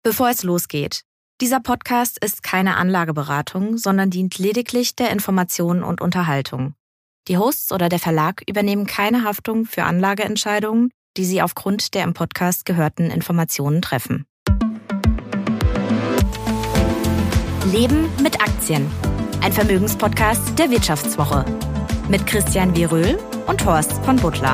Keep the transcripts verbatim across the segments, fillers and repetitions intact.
Bevor es losgeht. Dieser Podcast ist keine Anlageberatung, sondern dient lediglich der Information und Unterhaltung. Die Hosts oder der Verlag übernehmen keine Haftung für Anlageentscheidungen, die sie aufgrund der im Podcast gehörten Informationen treffen. Leben mit Aktien. Ein Vermögenspodcast der Wirtschaftswoche. Mit Christian Wieröhl und Horst von Butler.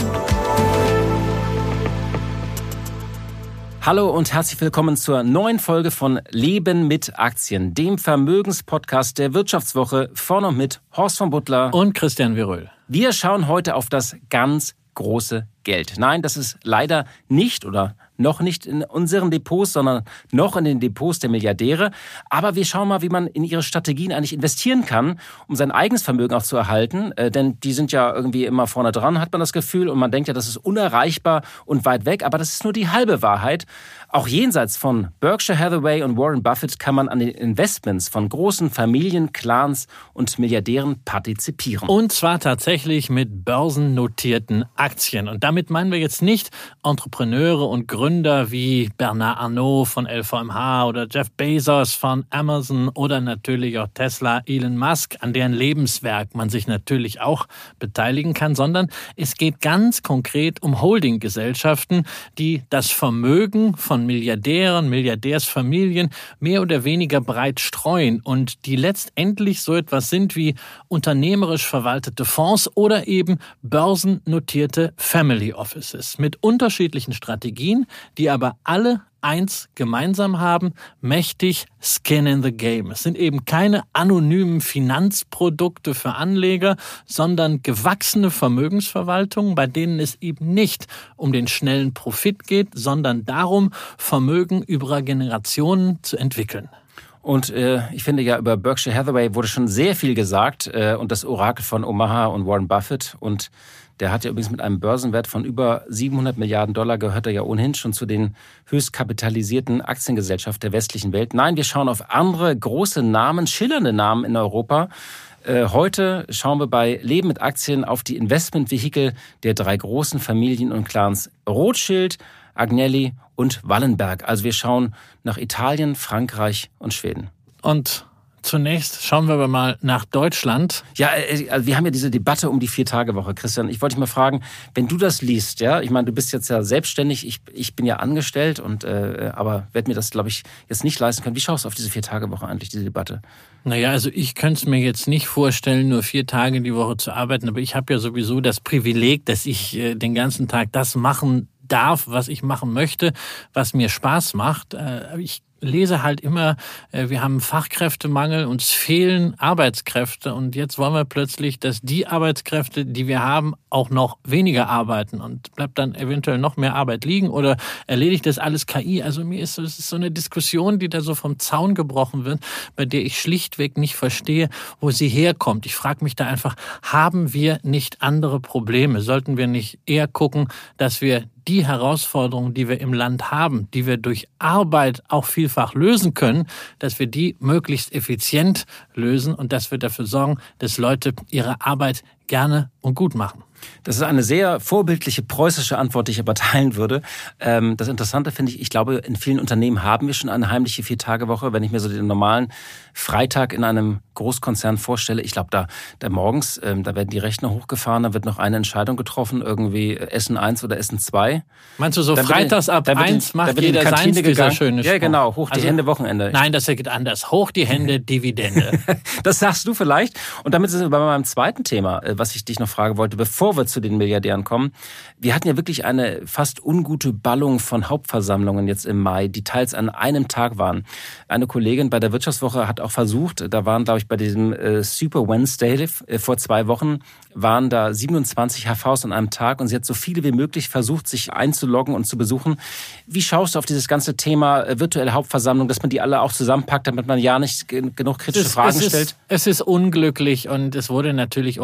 Hallo und herzlich willkommen zur neuen Folge von Leben mit Aktien, dem Vermögenspodcast der Wirtschaftswoche von und mit Horst von Butler und Christian Wieröhl. Wir schauen heute auf das ganz große Geld. Nein, das ist leider nicht oder noch nicht in unseren Depots, sondern noch in den Depots der Milliardäre. Aber wir schauen mal, wie man in ihre Strategien eigentlich investieren kann, um sein eigenes Vermögen auch zu erhalten. Äh, denn die sind ja irgendwie immer vorne dran, hat man das Gefühl. Und man denkt ja, das ist unerreichbar und weit weg. Aber das ist nur die halbe Wahrheit. Auch jenseits von Berkshire Hathaway und Warren Buffett kann man an den Investments von großen Familien, Clans und Milliardären partizipieren. Und zwar tatsächlich mit börsennotierten Aktien. Und damit meinen wir jetzt nicht Entrepreneure und Gründer, Gründer wie Bernard Arnault von L V M H oder Jeff Bezos von Amazon oder natürlich auch Tesla, Elon Musk, an deren Lebenswerk man sich natürlich auch beteiligen kann, sondern es geht ganz konkret um Holdinggesellschaften, die das Vermögen von Milliardären, Milliardärsfamilien mehr oder weniger breit streuen und die letztendlich so etwas sind wie unternehmerisch verwaltete Fonds oder eben börsennotierte Family Offices mit unterschiedlichen Strategien, die aber alle eins gemeinsam haben, mächtig Skin in the Game. Es sind eben keine anonymen Finanzprodukte für Anleger, sondern gewachsene Vermögensverwaltungen, bei denen es eben nicht um den schnellen Profit geht, sondern darum, Vermögen über Generationen zu entwickeln. Und äh, ich finde ja, über Berkshire Hathaway wurde schon sehr viel gesagt äh, und das Orakel von Omaha und Warren Buffett. Und der hat ja übrigens mit einem Börsenwert von über siebenhundert Milliarden Dollar, gehört er ja ohnehin schon zu den höchst kapitalisierten Aktiengesellschaften der westlichen Welt. Nein, wir schauen auf andere große Namen, schillernde Namen in Europa. Äh, heute schauen wir bei Leben mit Aktien auf die Investmentvehikel der drei großen Familien und Clans Rothschild, Agnelli und Wallenberg. Also wir schauen nach Italien, Frankreich und Schweden. Und zunächst schauen wir aber mal nach Deutschland. Ja, also wir haben ja diese Debatte um die Vier-Tage-Woche, Christian. Ich wollte dich mal fragen, wenn du das liest, ja, ich meine, du bist jetzt ja selbstständig, ich, ich bin ja angestellt, und äh, aber werde mir das, glaube ich, jetzt nicht leisten können. Wie schaust du auf diese Vier-Tage-Woche eigentlich, diese Debatte? Naja, also ich könnte es mir jetzt nicht vorstellen, nur vier Tage die Woche zu arbeiten, aber ich habe ja sowieso das Privileg, dass ich äh, den ganzen Tag das machen darf, was ich machen möchte, was mir Spaß macht. Äh, ich lese halt immer, wir haben Fachkräftemangel, uns fehlen Arbeitskräfte und jetzt wollen wir plötzlich, dass die Arbeitskräfte, die wir haben, auch noch weniger arbeiten und bleibt dann eventuell noch mehr Arbeit liegen oder erledigt das alles K I. Also mir ist es ist so eine Diskussion, die da so vom Zaun gebrochen wird, bei der ich schlichtweg nicht verstehe, wo sie herkommt. Ich frage mich da einfach, haben wir nicht andere Probleme? Sollten wir nicht eher gucken, dass wir die Herausforderungen, die wir im Land haben, die wir durch Arbeit auch vielfach lösen können, dass wir die möglichst effizient lösen und dass wir dafür sorgen, dass Leute ihre Arbeit gerne und gut machen? Das ist eine sehr vorbildliche preußische Antwort, die ich aber teilen würde. Das Interessante finde ich, ich glaube, in vielen Unternehmen haben wir schon eine heimliche Vier-Tage-Woche. Wenn ich mir so den normalen Freitag in einem Großkonzern vorstelle, ich glaube, da, da morgens, da werden die Rechner hochgefahren, da wird noch eine Entscheidung getroffen, irgendwie Essen eins oder Essen zwei. Meinst du, so dann freitags ab eins macht jeder seins, dieser schöne Spruch? Ja, genau, hoch die also, Hände Wochenende. Nein, das geht anders. Hoch die Hände, Dividende. Das sagst du vielleicht. Und damit sind wir bei meinem zweiten Thema, was ich dich noch fragen wollte, bevor wir zu den Milliardären kommen. Wir hatten ja wirklich eine fast ungute Ballung von Hauptversammlungen jetzt im Mai, die teils an einem Tag waren. Eine Kollegin bei der Wirtschaftswoche hat auch versucht, da waren, glaube ich, bei diesem äh, Super Wednesday äh, vor zwei Wochen, waren da siebenundzwanzig H Vs an einem Tag und sie hat so viele wie möglich versucht, sich einzuloggen und zu besuchen. Wie schaust du auf dieses ganze Thema äh, virtuelle Hauptversammlung, dass man die alle auch zusammenpackt, damit man ja nicht g- genug kritische es ist, Fragen es stellt? Ist, es ist unglücklich und es wurde natürlich orakelt,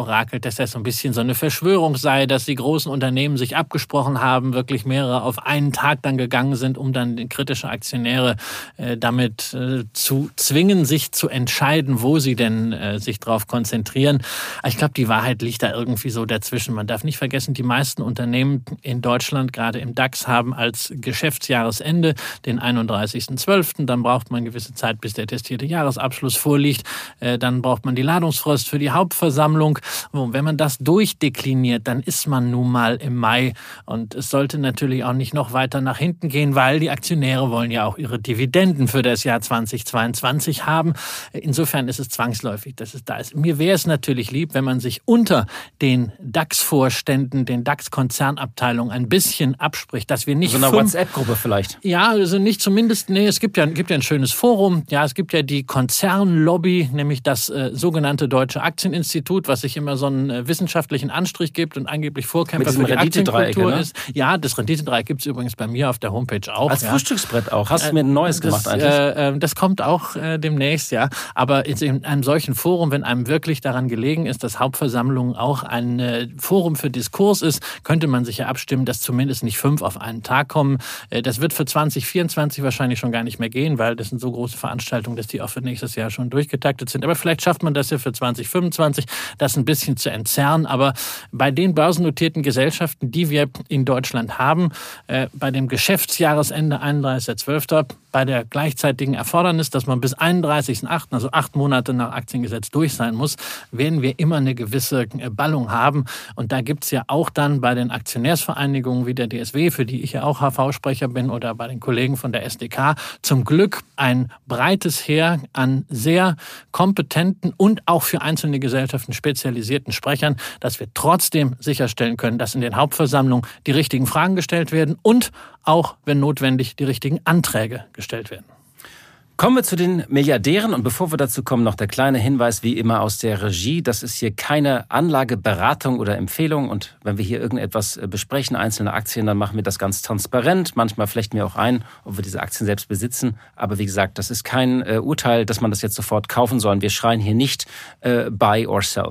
dass das so ein bisschen so eine Verschwörung sei, dass die großen Unternehmen sich abgesprochen haben, wirklich mehrere auf einen Tag dann gegangen sind, um dann die kritische Aktionäre äh, damit äh, zu zwingen, sich zu entscheiden, wo sie denn äh, sich drauf konzentrieren. Ich glaube, die Wahrheit liegt da irgendwie so dazwischen. Man darf nicht vergessen, die meisten Unternehmen in Deutschland, gerade im DAX, haben als Geschäftsjahresende den einunddreißigsten zwölften Dann braucht man eine gewisse Zeit, bis der testierte Jahresabschluss vorliegt. Äh, dann braucht man die Ladungsfrist für die Hauptversammlung. Und wenn man das durchdekliniert, dann ist man nun mal im Mai. Und es sollte natürlich auch nicht noch weiter nach hinten gehen, weil die Aktionäre wollen ja auch ihre Dividenden für das Jahr zweitausendzweiundzwanzig haben. Insofern ist es zwangsläufig, dass es da ist. Mir wäre es natürlich lieb, wenn man sich unter den DAX-Vorständen, den DAX-Konzernabteilungen ein bisschen abspricht, dass wir nicht so eine fünf, WhatsApp-Gruppe vielleicht. Ja, also nicht zumindest, nee, es gibt ja, gibt ja ein schönes Forum. Ja, es gibt ja die Konzernlobby, nämlich das äh, sogenannte Deutsche Aktieninstitut, was sich immer so einen äh, wissenschaftlichen Anstrich gibt und angeblich Vorkämpfer für die Aktienkultur ne? ist. Ja, das Renditedreieck gibt es übrigens bei mir auf der Homepage auch. Als ja. Frühstücksbrett auch. Hast du mir ein neues das, gemacht eigentlich? Äh, das kommt auch äh, demnächst, ja. Aber in einem solchen Forum, wenn einem wirklich daran gelegen ist, dass Hauptversammlung auch ein äh, Forum für Diskurs ist, könnte man sich ja abstimmen, dass zumindest nicht fünf auf einen Tag kommen. Äh, das wird für zwanzig vierundzwanzig wahrscheinlich schon gar nicht mehr gehen, weil das sind so große Veranstaltungen, dass die auch für nächstes Jahr schon durchgetaktet sind. Aber vielleicht schafft man das ja für zwanzig fünfundzwanzig, das ein bisschen zu entzerren. Aber bei den börsennotierten Gesellschaften, die wir in Deutschland haben, äh, bei dem Geschäftsjahresende einunddreißigster zwölfter bei der gleichzeitigen Erfordernis, dass man bis einunddreißigsten achten, also acht Monate nach Aktiengesetz durch sein muss, werden wir immer eine gewisse Ballung haben. Und da gibt's ja auch dann bei den Aktionärsvereinigungen wie der D S W, für die ich ja auch H V-Sprecher bin, oder bei den Kollegen von der S D K, zum Glück ein breites Heer an sehr kompetenten und auch für einzelne Gesellschaften spezialisierten Sprechern, dass wir trotzdem sicherstellen können, dass in den Hauptversammlungen die richtigen Fragen gestellt werden und auch, wenn notwendig, die richtigen Anträge gestellt werden. Kommen wir zu den Milliardären und bevor wir dazu kommen, noch der kleine Hinweis wie immer aus der Regie. Das ist hier keine Anlageberatung oder Empfehlung und wenn wir hier irgendetwas besprechen, einzelne Aktien, dann machen wir das ganz transparent. Manchmal flechten wir auch ein, ob wir diese Aktien selbst besitzen. Aber wie gesagt, das ist kein äh, Urteil, dass man das jetzt sofort kaufen soll. Wir schreien hier nicht äh, buy or sell.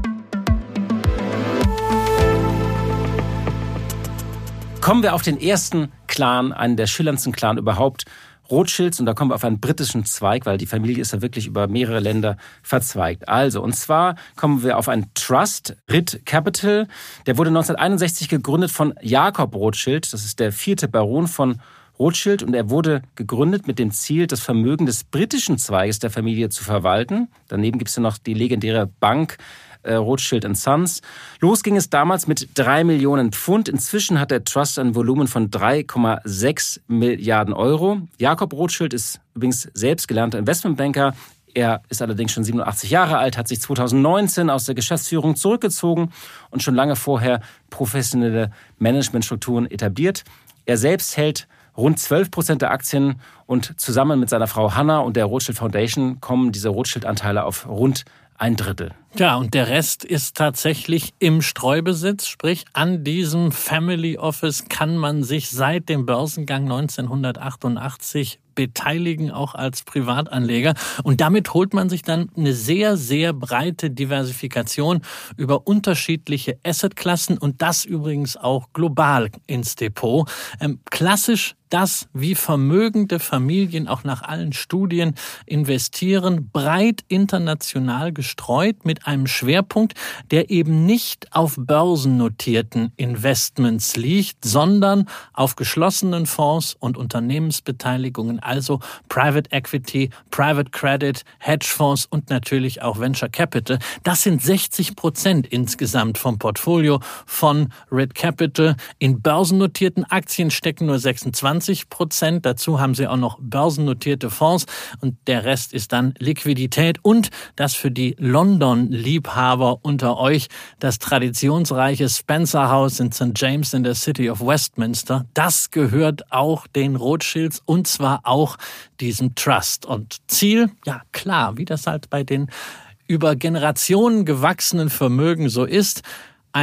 Kommen wir auf den ersten Clan, einen der schillerndsten Clan überhaupt, Rothschilds. Und da kommen wir auf einen britischen Zweig, weil die Familie ist ja wirklich über mehrere Länder verzweigt. Also, und zwar kommen wir auf einen Trust, Ritt Capital. Der wurde neunzehnhunderteinundsechzig gegründet von Jakob Rothschild. Das ist der vierte Baron von Rothschild. Und er wurde gegründet mit dem Ziel, das Vermögen des britischen Zweiges der Familie zu verwalten. Daneben gibt es ja noch die legendäre Bank Rothschild and Sons. Los ging es damals mit drei Millionen Pfund. Inzwischen hat der Trust ein Volumen von drei Komma sechs Milliarden Euro. Jakob Rothschild ist übrigens selbst gelernter Investmentbanker. Er ist allerdings schon siebenundachtzig Jahre alt, hat sich zweitausendneunzehn aus der Geschäftsführung zurückgezogen und schon lange vorher professionelle Managementstrukturen etabliert. Er selbst hält rund zwölf Prozent der Aktien und zusammen mit seiner Frau Hannah und der Rothschild Foundation kommen diese Rothschild-Anteile auf rund ein Drittel. Ja, und der Rest ist tatsächlich im Streubesitz, sprich an diesem Family Office kann man sich seit dem Börsengang neunzehnhundertachtundachtzig beteiligen, auch als Privatanleger. Und damit holt man sich dann eine sehr, sehr breite Diversifikation über unterschiedliche Assetklassen und das übrigens auch global ins Depot. Ähm, klassisch das, wie vermögende Familien auch nach allen Studien investieren, breit international gestreut mit einem Schwerpunkt, der eben nicht auf börsennotierten Investments liegt, sondern auf geschlossenen Fonds und Unternehmensbeteiligungen, also Private Equity, Private Credit, Hedgefonds und natürlich auch Venture Capital. Das sind sechzig Prozent insgesamt vom Portfolio von Ritt Capital. In börsennotierten Aktien stecken nur sechsundzwanzig Prozent. Dazu haben sie auch noch börsennotierte Fonds und der Rest ist dann Liquidität und das für die London-Liebhaber unter euch das traditionsreiche Spencer House in Sankt James in der City of Westminster. Das gehört auch den Rothschilds und zwar auch diesem Trust. Und Ziel, ja klar, wie das halt bei den über Generationen gewachsenen Vermögen so ist, eine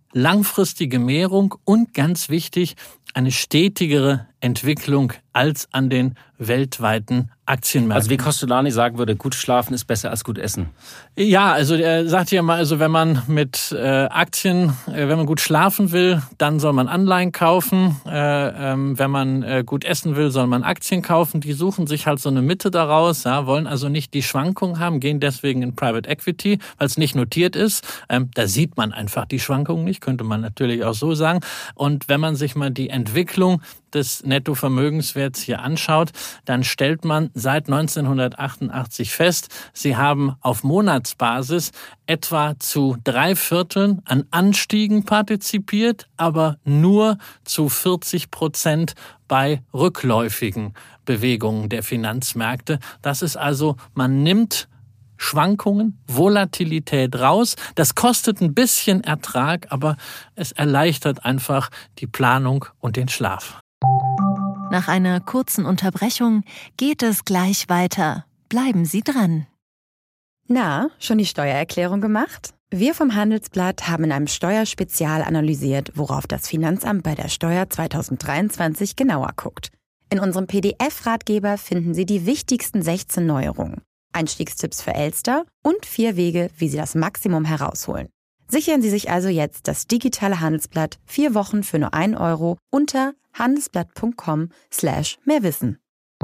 langfristige Mehrung und ganz wichtig, eine stetigere Entwicklung als an den weltweiten Aktienmärkten. Also wie Costolani sagen würde, gut schlafen ist besser als gut essen. Ja, also er sagt ja mal, also wenn man mit äh, Aktien, äh, wenn man gut schlafen will, dann soll man Anleihen kaufen. Äh, ähm, wenn man äh, gut essen will, soll man Aktien kaufen. Die suchen sich halt so eine Mitte daraus, ja, wollen also nicht die Schwankungen haben, gehen deswegen in Private Equity, weil es nicht notiert ist. Ähm, da sieht man einfach die Schwankungen nicht, könnte man natürlich auch so sagen. Und wenn man sich mal die Entwicklung des Nettovermögenswerts hier anschaut, dann stellt man seit neunzehnhundertachtundachtzig fest, sie haben auf Monatsbasis etwa zu drei Vierteln an Anstiegen partizipiert, aber nur zu vierzig Prozent bei rückläufigen Bewegungen der Finanzmärkte. Das ist also, man nimmt Schwankungen, Volatilität raus. Das kostet ein bisschen Ertrag, aber es erleichtert einfach die Planung und den Schlaf. Nach einer kurzen Unterbrechung geht es gleich weiter. Bleiben Sie dran. Na, schon die Steuererklärung gemacht? Wir vom Handelsblatt haben in einem Steuerspezial analysiert, worauf das Finanzamt bei der Steuer zweitausenddreiundzwanzig genauer guckt. In unserem P D F-Ratgeber finden Sie die wichtigsten sechzehn Neuerungen, Einstiegstipps für Elster und vier Wege, wie Sie das Maximum herausholen. Sichern Sie sich also jetzt das digitale Handelsblatt vier Wochen für nur ein Euro unter handelsblatt.com slash mehrwissen.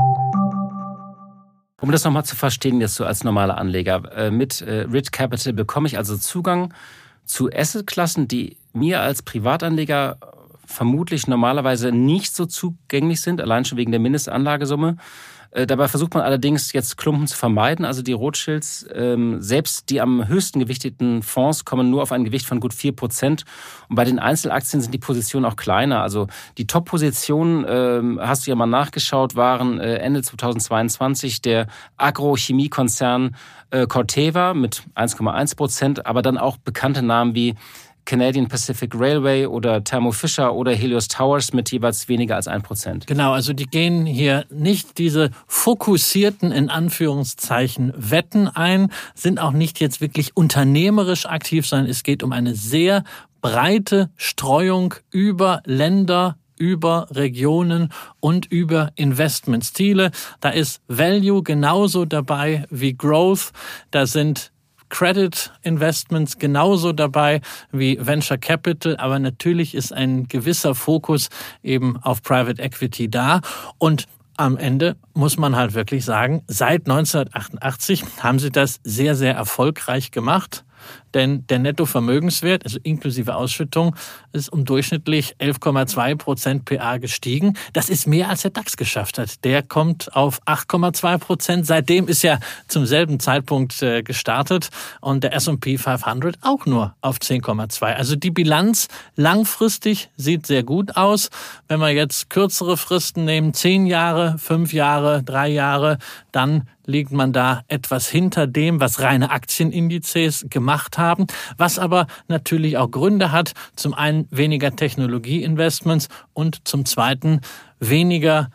Um das nochmal zu verstehen, jetzt so als normaler Anleger, äh, mit äh, Rich Capital bekomme ich also Zugang zu Assetklassen, die mir als Privatanleger vermutlich normalerweise nicht so zugänglich sind, allein schon wegen der Mindestanlagesumme. Äh, dabei versucht man allerdings jetzt Klumpen zu vermeiden. Also die Rothschilds, ähm, selbst die am höchsten gewichteten Fonds, kommen nur auf ein Gewicht von gut vier Prozent. Und bei den Einzelaktien sind die Positionen auch kleiner. Also die Top-Positionen, ähm, hast du ja mal nachgeschaut, waren äh, Ende zweitausendzweiundzwanzig der Agrochemiekonzern äh, Corteva mit eins Komma eins Prozent, aber dann auch bekannte Namen wie Canadian Pacific Railway oder Thermo Fisher oder Helios Towers mit jeweils weniger als ein Prozent. Genau, also die gehen hier nicht diese fokussierten, in Anführungszeichen, Wetten ein, sind auch nicht jetzt wirklich unternehmerisch aktiv, sondern es geht um eine sehr breite Streuung über Länder, über Regionen und über Investmentstile. Da ist Value genauso dabei wie Growth. Da sind Credit Investments genauso dabei wie Venture Capital, aber natürlich ist ein gewisser Fokus eben auf Private Equity da. Und am Ende muss man halt wirklich sagen, seit neunzehnhundertachtundachtzig haben sie das sehr, sehr erfolgreich gemacht. Denn der Nettovermögenswert, also inklusive Ausschüttung, ist um durchschnittlich elf Komma zwei Prozent P A gestiegen. Das ist mehr, als der DAX geschafft hat. Der kommt auf acht Komma zwei Prozent. Seitdem ist er zum selben Zeitpunkt gestartet. Und der S und P fünfhundert auch nur auf zehn Komma zwei. Also die Bilanz langfristig sieht sehr gut aus. Wenn wir jetzt kürzere Fristen nehmen, zehn Jahre, fünf Jahre, drei Jahre, dann liegt man da etwas hinter dem, was reine Aktienindizes gemacht haben, was aber natürlich auch Gründe hat. Zum einen weniger Technologieinvestments und zum zweiten weniger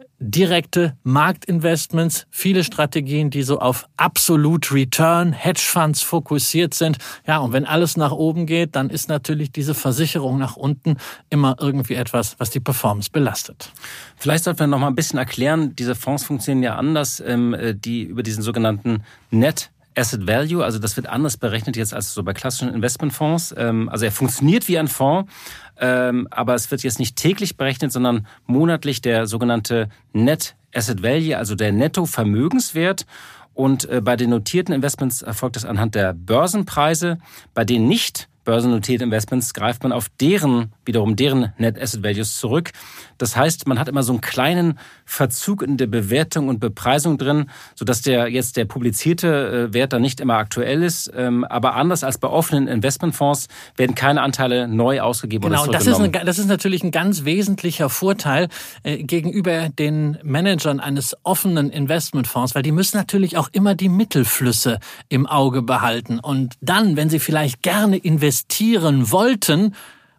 direkte Marktinvestments, viele Strategien, die so auf Absolute Return, Hedgefonds fokussiert sind. Ja, und wenn alles nach oben geht, dann ist natürlich diese Versicherung nach unten immer irgendwie etwas, was die Performance belastet. Vielleicht sollten wir noch mal ein bisschen erklären, diese Fonds funktionieren ja anders, die über diesen sogenannten Net Asset Value, also das wird anders berechnet jetzt als so bei klassischen Investmentfonds. Also er funktioniert wie ein Fonds, aber es wird jetzt nicht täglich berechnet, sondern monatlich der sogenannte Net Asset Value, also der Nettovermögenswert. Und bei den notierten Investments erfolgt das anhand der Börsenpreise. Bei den nicht börsennotierten Investments greift man auf deren, wiederum deren Net Asset Values zurück. Das heißt, man hat immer so einen kleinen Verzug in der Bewertung und Bepreisung drin, sodass der jetzt der publizierte Wert dann nicht immer aktuell ist. Aber anders als bei offenen Investmentfonds werden keine Anteile neu ausgegeben genau, oder zurückgenommen. Genau, das ist natürlich ein ganz wesentlicher Vorteil äh, gegenüber den Managern eines offenen Investmentfonds, weil die müssen natürlich auch immer die Mittelflüsse im Auge behalten. Und dann, wenn sie vielleicht gerne investieren wollten,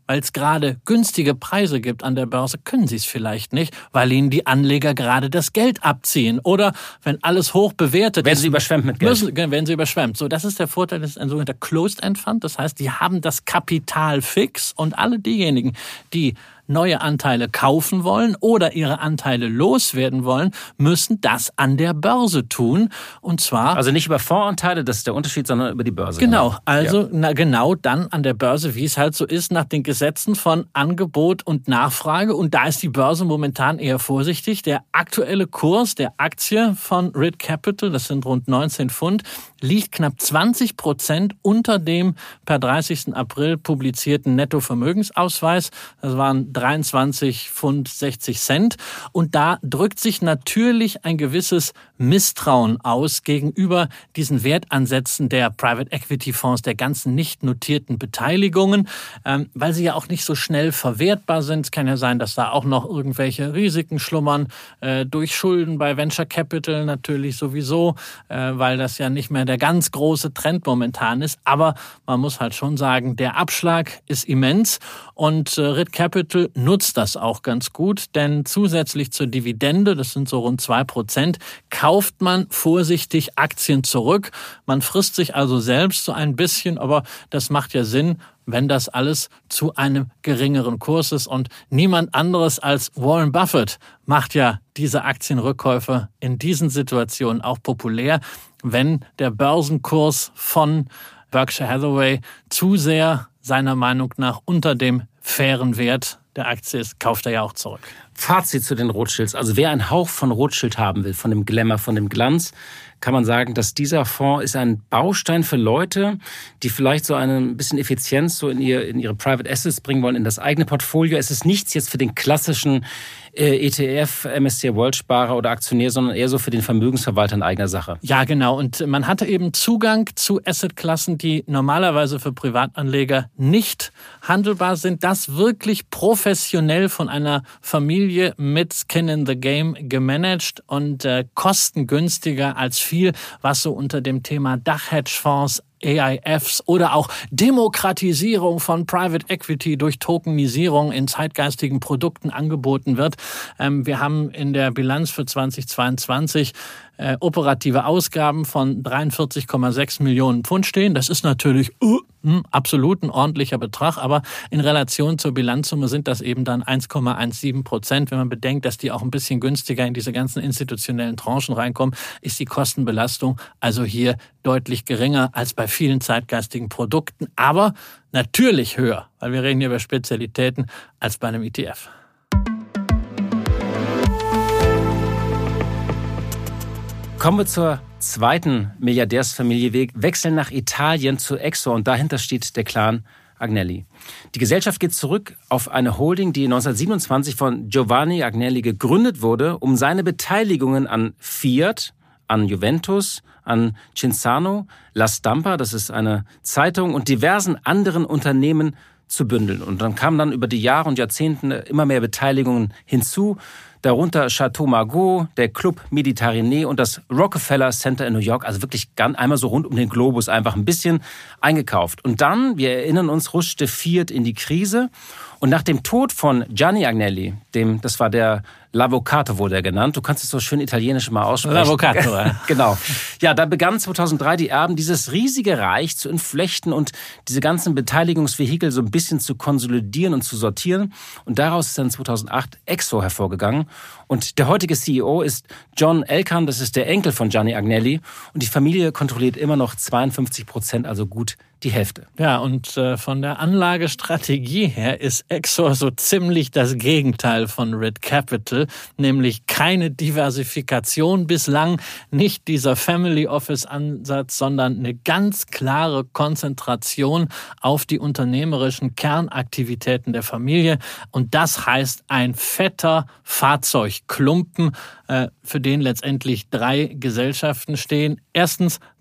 weil es gerade günstige Preise gibt an der Börse, können sie es vielleicht nicht, weil ihnen die Anleger gerade das Geld abziehen. Oder wenn alles hoch bewertet werden ist, sie überschwemmt mit Geld. Müssen, werden sie überschwemmt. So, das ist der Vorteil, das ist ein sogenannter Closed-End-Fund. Das heißt, die haben das Kapital fix und alle diejenigen, die neue Anteile kaufen wollen oder ihre Anteile loswerden wollen, müssen das an der Börse tun. Und zwar... Also nicht über Fondsanteile, das ist der Unterschied, sondern über die Börse. Genau, also ja. na, genau dann an der Börse, wie es halt so ist, nach den Gesetzen von Angebot und Nachfrage. Und da ist die Börse momentan eher vorsichtig. Der aktuelle Kurs der Aktie von R I T Capital, das sind rund neunzehn Pfund, liegt knapp zwanzig Prozent unter dem per dreißigsten April publizierten Nettovermögensausweis. Das waren dreiundzwanzig Pfund sechzig Cent. Und da drückt sich natürlich ein gewisses Misstrauen aus gegenüber diesen Wertansätzen der Private Equity Fonds, der ganzen nicht notierten Beteiligungen, ähm, weil sie ja auch nicht so schnell verwertbar sind. Es kann ja sein, dass da auch noch irgendwelche Risiken schlummern, äh, durch Schulden bei Venture Capital natürlich sowieso, äh, weil das ja nicht mehr der ganz große Trend momentan ist. Aber man muss halt schon sagen, der Abschlag ist immens und äh, R I T Capital nutzt das auch ganz gut, denn zusätzlich zur Dividende, das sind so rund zwei Prozent, kauft man vorsichtig Aktien zurück. Man frisst sich also selbst so ein bisschen, aber das macht ja Sinn, wenn das alles zu einem geringeren Kurs ist. Und niemand anderes als Warren Buffett macht ja diese Aktienrückkäufe in diesen Situationen auch populär, wenn der Börsenkurs von Berkshire Hathaway zu sehr seiner Meinung nach unter dem fairen Wert der Aktie ist, kauft er ja auch zurück. Fazit zu den Rothschilds. Also wer einen Hauch von Rothschild haben will, von dem Glamour, von dem Glanz, kann man sagen, dass dieser Fonds ist ein Baustein für Leute, die vielleicht so ein bisschen Effizienz so in, ihr, in ihre Private Assets bringen wollen, in das eigene Portfolio. Es ist nichts jetzt für den klassischen äh, E T F, M S C I World Sparer oder Aktionär, sondern eher so für den Vermögensverwalter in eigener Sache. Ja, genau. Und man hatte eben Zugang zu Assetklassen, die normalerweise für Privatanleger nicht handelbar sind. Das wirklich professionell von einer Familie mit Skin in the Game gemanagt und äh, kostengünstiger als viel, was so unter dem Thema Dach-Hedgefonds, A I Fs oder auch Demokratisierung von Private Equity durch Tokenisierung in zeitgeistigen Produkten angeboten wird. Ähm, wir haben in der Bilanz für zweitausendzweiundzwanzig äh, operative Ausgaben von dreiundvierzig Komma sechs Millionen Pfund stehen. Das ist natürlich uh, mh, absolut ein ordentlicher Betrag, aber in Relation zur Bilanzsumme sind das eben dann eins Komma siebzehn Prozent. Wenn man bedenkt, dass die auch ein bisschen günstiger in diese ganzen institutionellen Tranchen reinkommen, ist die Kostenbelastung also hier deutlich geringer als bei vielen zeitgeistigen Produkten, aber natürlich höher, weil wir reden hier über Spezialitäten, als bei einem E T F. Kommen wir zur zweiten Milliardärsfamilie. Wir wechseln nach Italien zu Exor und dahinter steht der Clan Agnelli. Die Gesellschaft geht zurück auf eine Holding, die neunzehnhundertsiebenundzwanzig von Giovanni Agnelli gegründet wurde, um seine Beteiligungen an Fiat, an Juventus, an Cinzano, La Stampa, das ist eine Zeitung, und diversen anderen Unternehmen zu bündeln. Und dann kamen dann über die Jahre und Jahrzehnte immer mehr Beteiligungen hinzu, darunter Chateau Margaux, der Club Méditerranée und das Rockefeller Center in New York, also wirklich ganz einmal so rund um den Globus einfach ein bisschen eingekauft. Und dann, wir erinnern uns, rutschte Fiat in die Krise und nach dem Tod von Gianni Agnelli, dem, das war der L'Avvocato wurde er genannt. Du kannst es so schön italienisch mal aussprechen. L'Avvocato, ja. Genau. Ja, da begann zweitausenddrei die Erben, dieses riesige Reich zu entflechten und diese ganzen Beteiligungsvehikel so ein bisschen zu konsolidieren und zu sortieren. Und daraus ist dann zweitausendacht Exor hervorgegangen. Und der heutige C E O ist John Elkann, das ist der Enkel von Gianni Agnelli. Und die Familie kontrolliert immer noch zweiundfünfzig Prozent, also gut die Hälfte. Ja, und äh, von der Anlagestrategie her ist Exor so ziemlich das Gegenteil von R I T Capital, nämlich keine Diversifikation bislang, nicht dieser Family Office Ansatz, sondern eine ganz klare Konzentration auf die unternehmerischen Kernaktivitäten der Familie. Und das heißt ein fetter Fahrzeugklumpen, äh, für den letztendlich drei Gesellschaften stehen. Erstens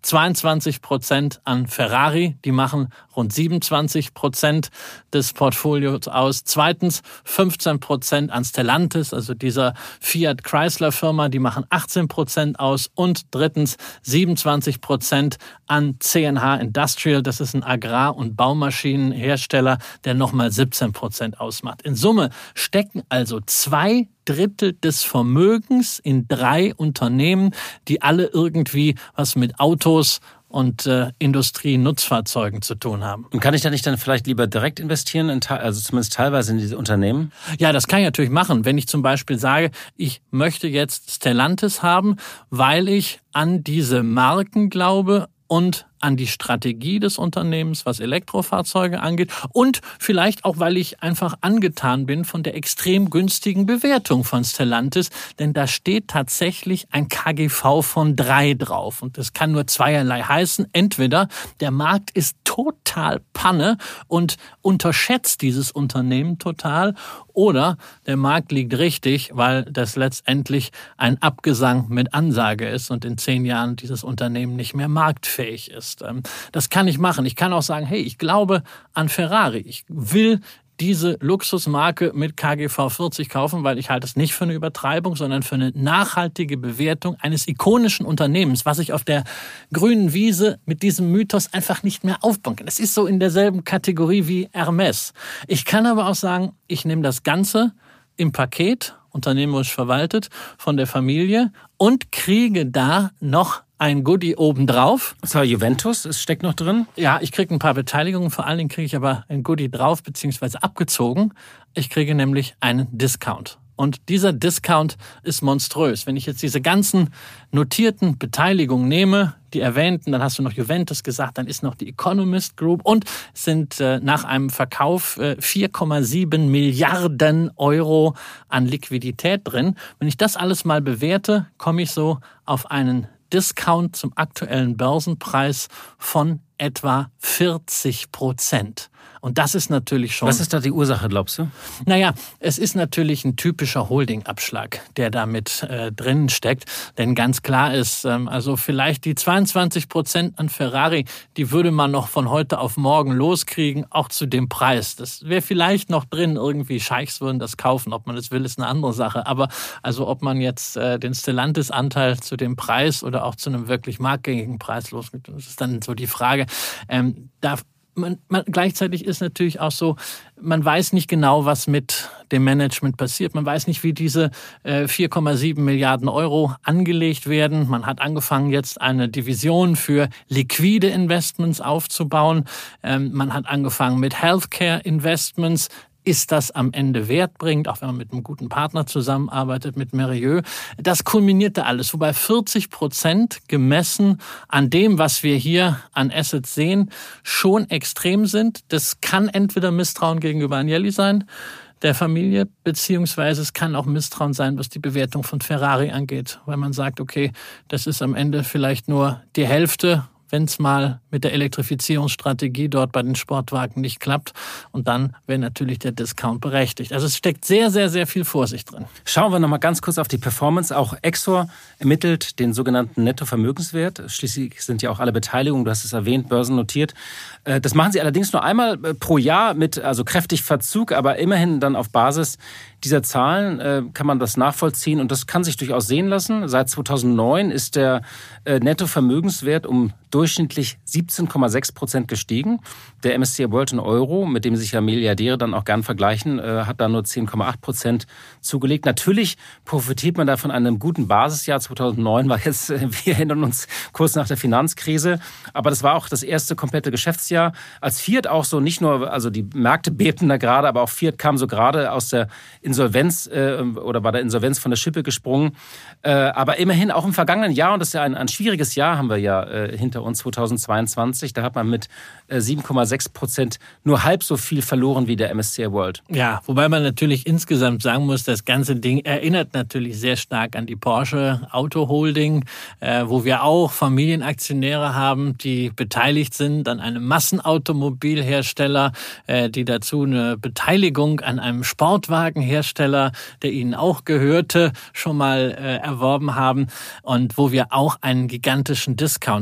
zweiundzwanzig Prozent an Ferrari, die machen rund siebenundzwanzig Prozent des Portfolios aus. Zweitens fünfzehn Prozent an Stellantis, also dieser Fiat-Chrysler-Firma, die machen achtzehn Prozent aus. Und drittens siebenundzwanzig Prozent an C N H Industrial, das ist ein Agrar- und Baumaschinenhersteller, der nochmal siebzehn Prozent ausmacht. In Summe stecken also zwei Drittel des Vermögens in drei Unternehmen, die alle irgendwie was mit Autos und äh, Industrie-Nutzfahrzeugen zu tun haben. Und kann ich da nicht dann vielleicht lieber direkt investieren, in, also zumindest teilweise in diese Unternehmen? Ja, das kann ich natürlich machen. Wenn ich zum Beispiel sage, ich möchte jetzt Stellantis haben, weil ich an diese Marken glaube und an die Strategie des Unternehmens, was Elektrofahrzeuge angeht und vielleicht auch, weil ich einfach angetan bin von der extrem günstigen Bewertung von Stellantis, denn da steht tatsächlich ein K G V von drei drauf und das kann nur zweierlei heißen. Entweder der Markt ist total Panne und unterschätzt dieses Unternehmen total oder der Markt liegt richtig, weil das letztendlich ein Abgesang mit Ansage ist und in zehn Jahren dieses Unternehmen nicht mehr marktfähig ist. Das kann ich machen. Ich kann auch sagen, hey, ich glaube an Ferrari. Ich will diese Luxusmarke mit K G V vierzig kaufen, weil ich halte es nicht für eine Übertreibung, sondern für eine nachhaltige Bewertung eines ikonischen Unternehmens, was ich auf der grünen Wiese mit diesem Mythos einfach nicht mehr aufbauen kann. Das ist so in derselben Kategorie wie Hermes. Ich kann aber auch sagen, ich nehme das Ganze im Paket, unternehmerisch verwaltet, von der Familie und kriege da noch ein Goodie obendrauf. Und zwar Juventus, es steckt noch drin? Ja, ich kriege ein paar Beteiligungen, vor allen Dingen kriege ich aber ein Goodie drauf, beziehungsweise abgezogen. Ich kriege nämlich einen Discount. Und dieser Discount ist monströs. Wenn ich jetzt diese ganzen notierten Beteiligungen nehme, die erwähnten, dann hast du noch Juventus gesagt, dann ist noch die Economist Group und es sind äh, nach einem Verkauf äh, vier Komma sieben Milliarden Euro an Liquidität drin. Wenn ich das alles mal bewerte, komme ich so auf einen Discount zum aktuellen Börsenpreis von etwa vierzig Prozent. Und das ist natürlich schon... Was ist da die Ursache, glaubst du? Naja, es ist natürlich ein typischer Holding-Abschlag, der da mit äh, drinnen steckt. Denn ganz klar ist, ähm, also vielleicht die zweiundzwanzig Prozent an Ferrari, die würde man noch von heute auf morgen loskriegen, auch zu dem Preis. Das wäre vielleicht noch drin, irgendwie Scheichs würden das kaufen. Ob man das will, ist eine andere Sache. Aber also ob man jetzt äh, den Stellantis-Anteil zu dem Preis oder auch zu einem wirklich marktgängigen Preis loskriegt, das ist dann so die Frage. Ähm, da Man, man, gleichzeitig ist natürlich auch so, man weiß nicht genau, was mit dem Management passiert. Man weiß nicht, wie diese äh, vier Komma sieben Milliarden Euro angelegt werden. Man hat angefangen, jetzt eine Division für liquide Investments aufzubauen. Ähm, man hat angefangen mit Healthcare-Investments. Ist das am Ende Wert bringt, auch wenn man mit einem guten Partner zusammenarbeitet, mit Merieux. Das kulminierte alles, wobei vierzig Prozent gemessen an dem, was wir hier an Assets sehen, schon extrem sind. Das kann entweder Misstrauen gegenüber Agnelli sein, der Familie, beziehungsweise es kann auch Misstrauen sein, was die Bewertung von Ferrari angeht, weil man sagt, okay, das ist am Ende vielleicht nur die Hälfte, wenn es mal mit der Elektrifizierungsstrategie dort bei den Sportwagen nicht klappt. Und dann wäre natürlich der Discount berechtigt. Also es steckt sehr, sehr, sehr viel Vorsicht drin. Schauen wir noch mal ganz kurz auf die Performance. Auch Exor ermittelt den sogenannten Nettovermögenswert. Schließlich sind ja auch alle Beteiligungen, du hast es erwähnt, börsennotiert. Das machen sie allerdings nur einmal pro Jahr mit also kräftig Verzug, aber immerhin dann auf Basis dieser Zahlen äh, kann man das nachvollziehen und das kann sich durchaus sehen lassen. Seit zweitausendneun ist der äh, Nettovermögenswert um durchschnittlich siebzehn Komma sechs Prozent gestiegen. Der M S C I World in Euro, mit dem sich ja Milliardäre dann auch gern vergleichen, äh, hat da nur zehn Komma acht Prozent zugelegt. Natürlich profitiert man da von einem guten Basisjahr. zweitausendneun war jetzt, äh, wir erinnern uns, kurz nach der Finanzkrise. Aber das war auch das erste komplette Geschäftsjahr. Als Fiat auch so nicht nur, also die Märkte bebten da gerade, aber auch Fiat kam so gerade aus der Insolvenz äh, oder bei der Insolvenz von der Schippe gesprungen. Äh, aber immerhin auch im vergangenen Jahr, und das ist ja ein, ein schwieriges Jahr, haben wir ja äh, hinter uns, zweitausendzweiundzwanzig, da hat man mit äh, sieben Komma sechs Prozent nur halb so viel verloren wie der M S C I World. Ja, wobei man natürlich insgesamt sagen muss, das ganze Ding erinnert natürlich sehr stark an die Porsche Auto Holding, äh, wo wir auch Familienaktionäre haben, die beteiligt sind an einem Massenautomobilhersteller, äh, die dazu eine Beteiligung an einem Sportwagenhersteller, der ihnen auch gehörte, schon mal äh, erworben haben und wo wir auch einen gigantischen Discount haben.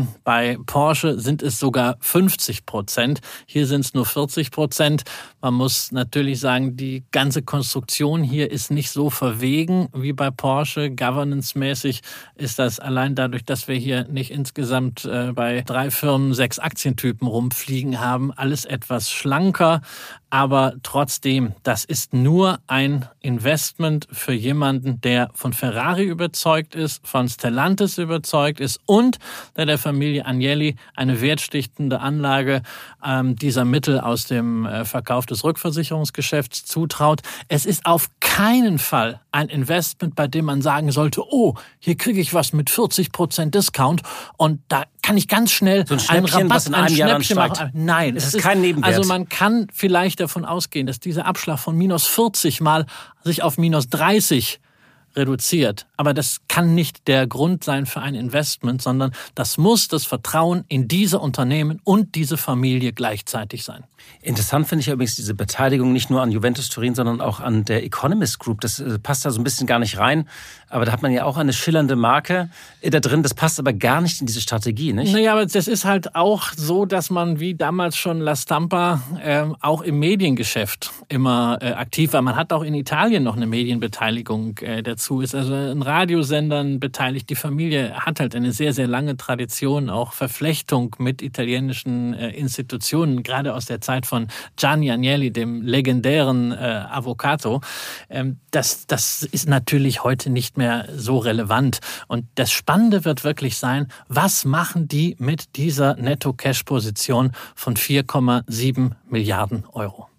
Ähm, bei Porsche sind es sogar fünfzig Prozent. Hier sind es nur vierzig Prozent. Man muss natürlich sagen, die ganze Konstruktion hier ist nicht so verwegen wie bei Porsche. Governance-mäßig ist das allein dadurch, dass wir hier nicht insgesamt äh, bei drei Firmen sechs Aktientypen rumfliegen haben, alles etwas schlanker. Aber trotzdem, das ist nur ein Investment für jemanden, der von Ferrari überzeugt ist, von Stellantis überzeugt ist und der der Familie Agnelli eine wertstiftende Anlage ähm, dieser Mittel aus dem äh, Verkauf des Rückversicherungsgeschäfts zutraut. Es ist auf keinen Fall ein Investment, bei dem man sagen sollte, oh, hier kriege ich was mit vierzig Prozent Discount und da kann ich ganz schnell so ein einen Schnäppchen, Rabatt, was in ein einem Jahr dann Schnäppchen steigt. machen. Nein, es es ist kein Nebenwert. Also man kann vielleicht davon ausgehen, dass dieser Abschlag von minus vierzig mal sich auf minus dreißig reduziert. Aber das kann nicht der Grund sein für ein Investment, sondern das muss das Vertrauen in diese Unternehmen und diese Familie gleichzeitig sein. Interessant finde ich ja übrigens diese Beteiligung nicht nur an Juventus Turin, sondern auch an der Economist Group. Das passt da so ein bisschen gar nicht rein. Aber da hat man ja auch eine schillernde Marke da drin. Das passt aber gar nicht in diese Strategie, nicht? Naja, aber das ist halt auch so, dass man wie damals schon La Stampa äh, auch im Mediengeschäft immer äh, aktiv war. Man hat auch in Italien noch eine Medienbeteiligung äh, dazu. Ist also in Radiosendern beteiligt. Die Familie hat halt eine sehr, sehr lange Tradition, auch Verflechtung mit italienischen äh, Institutionen, gerade aus der Zeit von Gianni Agnelli, dem legendären äh, Avvocato. Ähm, das, das ist natürlich heute nicht mehr so relevant. Und das Spannende wird wirklich sein, was machen die mit dieser Netto-Cash-Position von vier Komma sieben Milliarden Euro?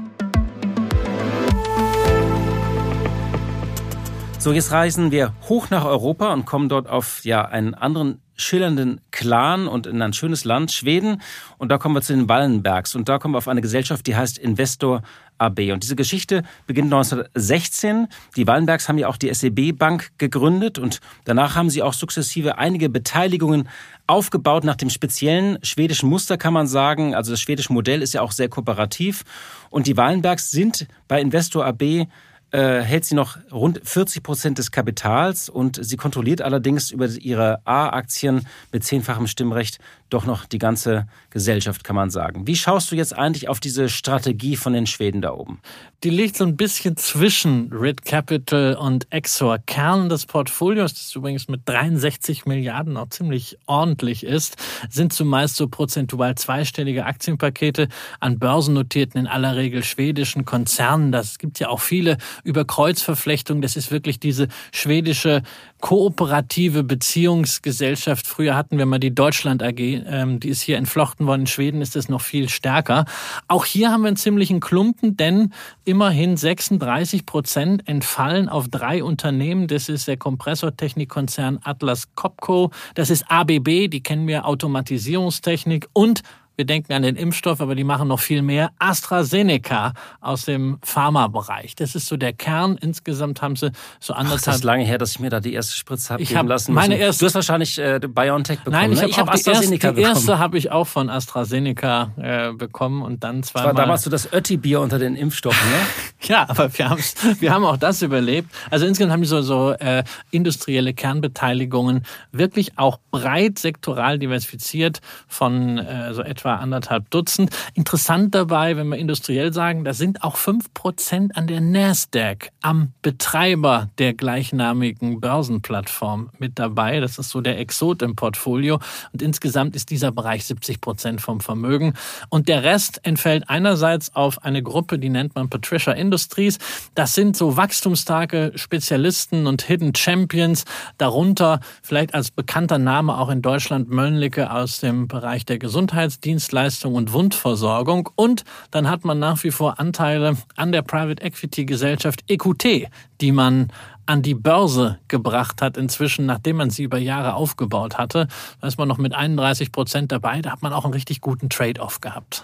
So, jetzt reisen wir hoch nach Europa und kommen dort auf ja einen anderen schillernden Clan und in ein schönes Land, Schweden. Und da kommen wir zu den Wallenbergs. Und da kommen wir auf eine Gesellschaft, die heißt Investor A B. Und diese Geschichte beginnt neunzehnhundertsechzehn. Die Wallenbergs haben ja auch die S E B-Bank gegründet. Und danach haben sie auch sukzessive einige Beteiligungen aufgebaut nach dem speziellen schwedischen Muster, kann man sagen. Also das schwedische Modell ist ja auch sehr kooperativ. Und die Wallenbergs sind bei Investor A B Äh, hält sie noch rund vierzig Prozent des Kapitals und sie kontrolliert allerdings über ihre A-Aktien mit zehnfachem Stimmrecht doch noch die ganze Gesellschaft, kann man sagen. Wie schaust du jetzt eigentlich auf diese Strategie von den Schweden da oben? Die liegt so ein bisschen zwischen Ritt Capital und Exor. Kern des Portfolios, das übrigens mit dreiundsechzig Milliarden auch ziemlich ordentlich ist, sind zumeist so prozentual zweistellige Aktienpakete an börsennotierten, in aller Regel schwedischen Konzernen. Das gibt ja auch viele über Kreuzverflechtung. Das ist wirklich diese schwedische kooperative Beziehungsgesellschaft. Früher hatten wir mal die Deutschland A G, ähm, die ist hier entflochten worden. In Schweden ist es noch viel stärker. Auch hier haben wir einen ziemlichen Klumpen, denn immerhin sechsunddreißig Prozent entfallen auf drei Unternehmen. Das ist der Kompressortechnikkonzern Atlas Copco, das ist A B B, die kennen wir, Automatisierungstechnik, und wir denken an den Impfstoff, aber die machen noch viel mehr. AstraZeneca aus dem Pharmabereich. Das ist so der Kern. Insgesamt haben sie so anderthalb... Ach, das ist lange her, dass ich mir da die erste Spritze habe ich geben hab lassen meine müssen. erste, du hast wahrscheinlich äh, BioNTech bekommen. Nein, ich ne? habe hab AstraZeneca die erste, die bekommen. erste habe ich auch von AstraZeneca äh, bekommen und dann zweimal... Das war damals so das Ötti-Bier unter den Impfstoffen, ne? Ja, aber wir, wir haben auch das überlebt. Also insgesamt haben die so, so äh, industrielle Kernbeteiligungen wirklich auch breit sektoral diversifiziert von äh, so etwa anderthalb Dutzend. Interessant dabei, wenn wir industriell sagen, da sind auch fünf Prozent an der Nasdaq, am Betreiber der gleichnamigen Börsenplattform, mit dabei. Das ist so der Exot im Portfolio. Und insgesamt ist dieser Bereich siebzig Prozent vom Vermögen. Und der Rest entfällt einerseits auf eine Gruppe, die nennt man Patricia Industries. Das sind so wachstumsstarke Spezialisten und Hidden Champions. Darunter vielleicht als bekannter Name auch in Deutschland Mölnlycke aus dem Bereich der Gesundheitsdienstleistung und Wundversorgung. Und dann hat man nach wie vor Anteile an der Private Equity Gesellschaft E Q T, die man an die Börse gebracht hat inzwischen, nachdem man sie über Jahre aufgebaut hatte. Da ist man noch mit einunddreißig Prozent dabei. Da hat man auch einen richtig guten Trade-off gehabt.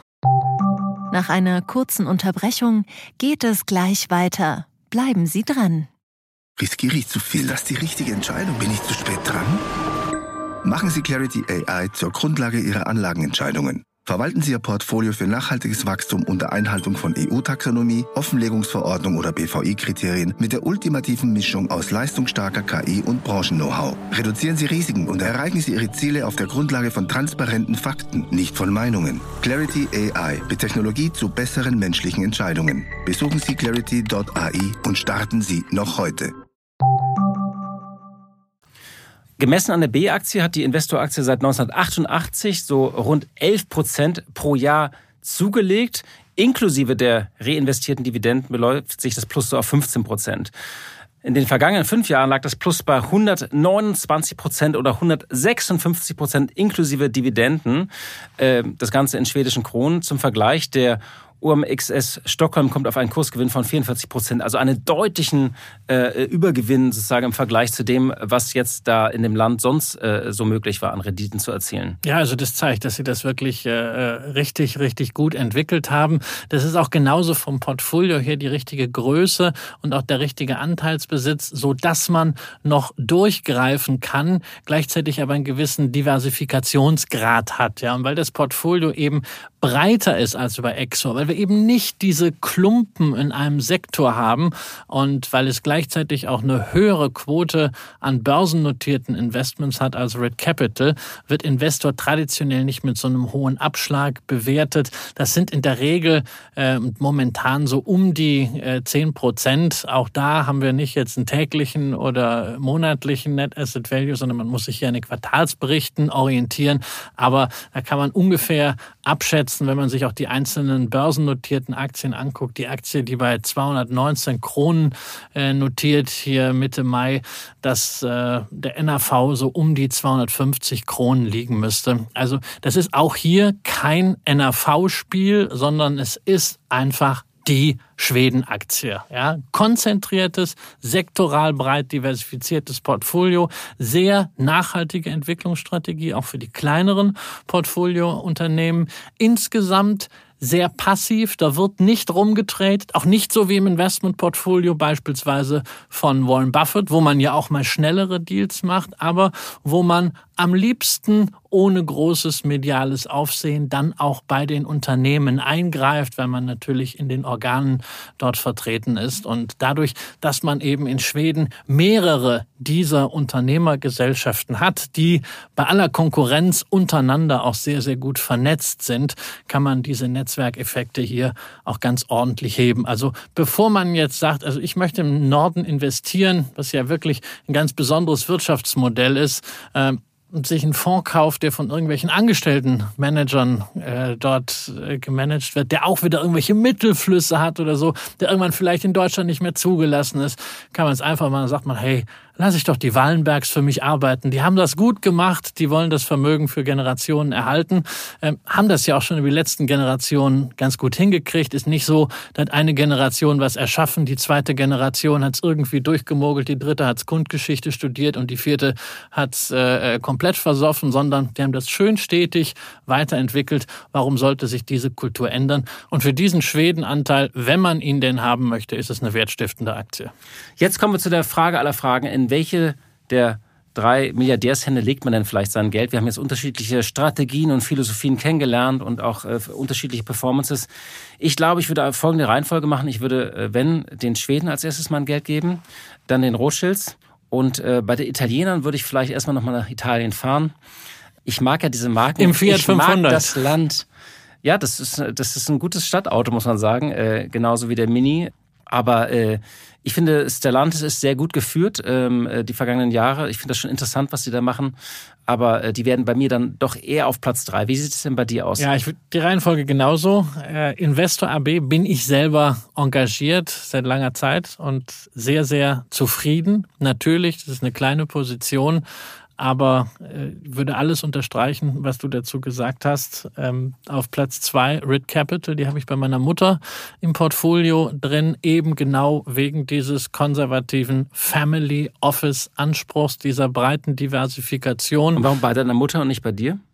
Nach einer kurzen Unterbrechung geht es gleich weiter. Bleiben Sie dran. Riskiere ich zu viel? Das ist die richtige Entscheidung. Bin ich zu spät dran? Machen Sie Clarity A I zur Grundlage Ihrer Anlagenentscheidungen. Verwalten Sie Ihr Portfolio für nachhaltiges Wachstum unter Einhaltung von E U-Taxonomie, Offenlegungsverordnung oder B V I-Kriterien mit der ultimativen Mischung aus leistungsstarker K I und Branchen-Know-how. Reduzieren Sie Risiken und erreichen Sie Ihre Ziele auf der Grundlage von transparenten Fakten, nicht von Meinungen. Clarity A I mit Technologie zu besseren menschlichen Entscheidungen. Besuchen Sie clarity Punkt A I und starten Sie noch heute. Gemessen an der B-Aktie hat die Investor-Aktie seit neunzehnhundertachtundachtzig so rund elf Prozent pro Jahr zugelegt. Inklusive der reinvestierten Dividenden beläuft sich das Plus so auf fünfzehn Prozent. In den vergangenen fünf Jahren lag das Plus bei hundertneunundzwanzig Prozent oder hundertsechsundfünfzig Prozent inklusive Dividenden. Das Ganze in schwedischen Kronen. Zum Vergleich, der O M X S Stockholm kommt auf einen Kursgewinn von vierundvierzig Prozent, also einen deutlichen äh, Übergewinn sozusagen im Vergleich zu dem, was jetzt da in dem Land sonst äh, so möglich war, an Renditen zu erzielen. Ja, also das zeigt, dass Sie das wirklich äh, richtig, richtig gut entwickelt haben. Das ist auch genauso vom Portfolio her die richtige Größe und auch der richtige Anteilsbesitz, so dass man noch durchgreifen kann, gleichzeitig aber einen gewissen Diversifikationsgrad hat. Ja, und weil das Portfolio eben breiter ist als bei Exor, weil wir eben nicht diese Klumpen in einem Sektor haben und weil es gleichzeitig auch eine höhere Quote an börsennotierten Investments hat als Red Capital, wird Investor traditionell nicht mit so einem hohen Abschlag bewertet. Das sind in der Regel äh, momentan so um die äh, zehn Prozent. Auch da haben wir nicht jetzt einen täglichen oder monatlichen Net Asset Value, sondern man muss sich hier an den Quartalsberichten orientieren. Aber da kann man ungefähr abschätzen, wenn man sich auch die einzelnen börsennotierten Aktien anguckt. Die Aktie, die bei zweihundertneunzehn Kronen äh, notiert, hier Mitte Mai, dass äh, der N A V so um die zweihundertfünfzig Kronen liegen müsste. Also das ist auch hier kein N A V-Spiel, sondern es ist einfach die Schweden-Aktie. Ja, konzentriertes, sektoral breit diversifiziertes Portfolio, sehr nachhaltige Entwicklungsstrategie, auch für die kleineren Portfoliounternehmen. Insgesamt sehr passiv, da wird nicht rumgetradet, auch nicht so wie im Investmentportfolio beispielsweise von Warren Buffett, wo man ja auch mal schnellere Deals macht, aber wo man am liebsten ohne großes mediales Aufsehen dann auch bei den Unternehmen eingreift, weil man natürlich in den Organen dort vertreten ist. Und dadurch, dass man eben in Schweden mehrere dieser Unternehmergesellschaften hat, die bei aller Konkurrenz untereinander auch sehr, sehr gut vernetzt sind, kann man diese Netzwerkeffekte hier auch ganz ordentlich heben. Also bevor man jetzt sagt, also ich möchte im Norden investieren, was ja wirklich ein ganz besonderes Wirtschaftsmodell ist, äh, und sich einen Fonds kauft, der von irgendwelchen Angestelltenmanagern äh, dort äh, gemanagt wird, der auch wieder irgendwelche Mittelflüsse hat oder so, der irgendwann vielleicht in Deutschland nicht mehr zugelassen ist, kann man es einfach mal, sagt man, hey, lass ich doch die Wallenbergs für mich arbeiten. Die haben das gut gemacht, die wollen das Vermögen für Generationen erhalten, ähm, haben das ja auch schon über die letzten Generationen ganz gut hingekriegt. Ist nicht so, da hat eine Generation was erschaffen, die zweite Generation hat es irgendwie durchgemogelt, die dritte hat Kunstgeschichte studiert und die vierte hat es äh, komplett versoffen, sondern die haben das schön stetig weiterentwickelt. Warum sollte sich diese Kultur ändern? Und für diesen Schwedenanteil, wenn man ihn denn haben möchte, ist es eine wertstiftende Aktie. Jetzt kommen wir zu der Frage aller Fragen. In welche der drei Milliardärshände legt man denn vielleicht sein Geld? Wir haben jetzt unterschiedliche Strategien und Philosophien kennengelernt und auch äh, unterschiedliche Performances. Ich glaube, ich würde folgende Reihenfolge machen. Ich würde, äh, wenn, den Schweden als erstes mein Geld geben, dann den Rothschilds und äh, bei den Italienern würde ich vielleicht erstmal nochmal nach Italien fahren. Ich mag ja diese Marken. Im Fiat ich fünfhundert. Mag das Land. Ja, das ist, das ist ein gutes Stadtauto, muss man sagen, äh, genauso wie der Mini. Aber äh, ich finde, Stellantis ist sehr gut geführt, ähm, die vergangenen Jahre. Ich finde das schon interessant, was sie da machen. Aber äh, die werden bei mir dann doch eher auf Platz drei. Wie sieht es denn bei dir aus? Ja, ich würde die Reihenfolge genauso. Äh, Investor A B bin ich selber engagiert seit langer Zeit und sehr, sehr zufrieden. Natürlich, das ist eine kleine Position. Aber äh, würde alles unterstreichen, was du dazu gesagt hast. Ähm, auf Platz zwei Red Capital, die habe ich bei meiner Mutter im Portfolio drin, eben genau wegen dieses konservativen Family Office Anspruchs, dieser breiten Diversifikation. Und warum bei deiner Mutter und nicht bei dir?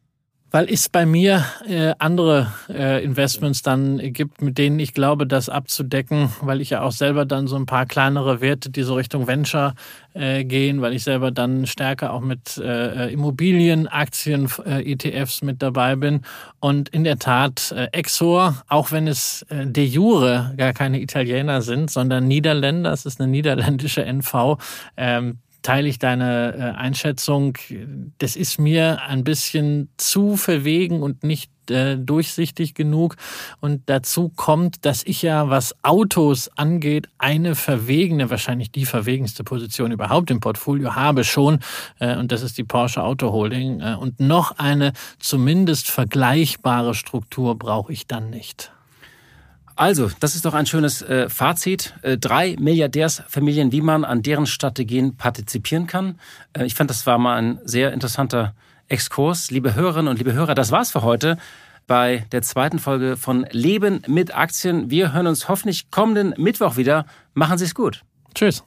Weil es bei mir äh, andere äh, Investments dann gibt, mit denen ich glaube, das abzudecken, weil ich ja auch selber dann so ein paar kleinere Werte, die so Richtung Venture äh, gehen, weil ich selber dann stärker auch mit äh, Immobilien, Aktien, äh, E T Fs mit dabei bin. Und in der Tat, äh, Exor, auch wenn es äh, de jure gar keine Italiener sind, sondern Niederländer, es ist eine niederländische N V, ähm, teile ich deine äh, Einschätzung. Das ist mir ein bisschen zu verwegen und nicht äh, durchsichtig genug. Und dazu kommt, dass ich ja, was Autos angeht, eine verwegene, wahrscheinlich die verwegenste Position überhaupt im Portfolio habe schon. Äh, und das ist die Porsche Auto Holding. Äh, und noch eine zumindest vergleichbare Struktur brauche ich dann nicht. Also, das ist doch ein schönes äh, Fazit. Äh, drei Milliardärsfamilien, wie man an deren Strategien partizipieren kann. Äh, ich fand, das war mal ein sehr interessanter Exkurs. Liebe Hörerinnen und liebe Hörer, das war's für heute bei der zweiten Folge von Leben mit Aktien. Wir hören uns hoffentlich kommenden Mittwoch wieder. Machen Sie es gut. Tschüss.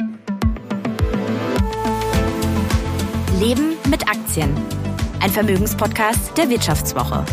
Leben mit Aktien. Ein Vermögenspodcast der Wirtschaftswoche.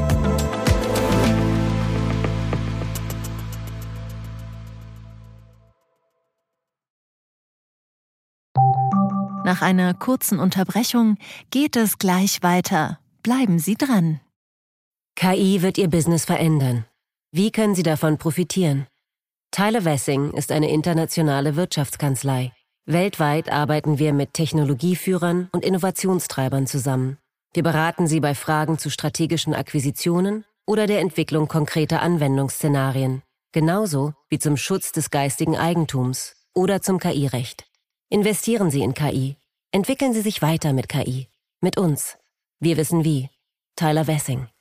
Nach einer kurzen Unterbrechung geht es gleich weiter. Bleiben Sie dran. K I wird Ihr Business verändern. Wie können Sie davon profitieren? Tyler Wessing ist eine internationale Wirtschaftskanzlei. Weltweit arbeiten wir mit Technologieführern und Innovationstreibern zusammen. Wir beraten Sie bei Fragen zu strategischen Akquisitionen oder der Entwicklung konkreter Anwendungsszenarien, genauso wie zum Schutz des geistigen Eigentums oder zum K I-Recht. Investieren Sie in K I. Entwickeln Sie sich weiter mit K I. Mit uns. Wir wissen wie. Tyler Wessing.